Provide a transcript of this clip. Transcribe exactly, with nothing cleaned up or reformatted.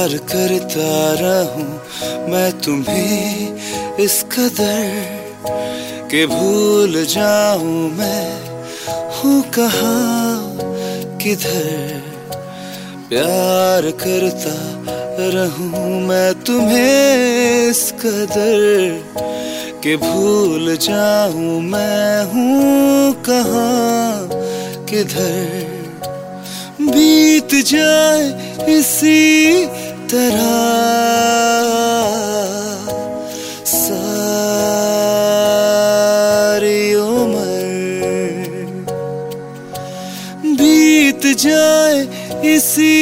प्यार करता रहूं मैं तुम्हें इस कदर कि भूल जाऊं मैं हूँ कहाँ किधर। प्यार करता रहूं मैं तुम्हें इस कदर कि भूल जाऊं मैं हूँ कहाँ किधर। बीत जाए इसी तरह सारी उम्र, बीत जाए इसी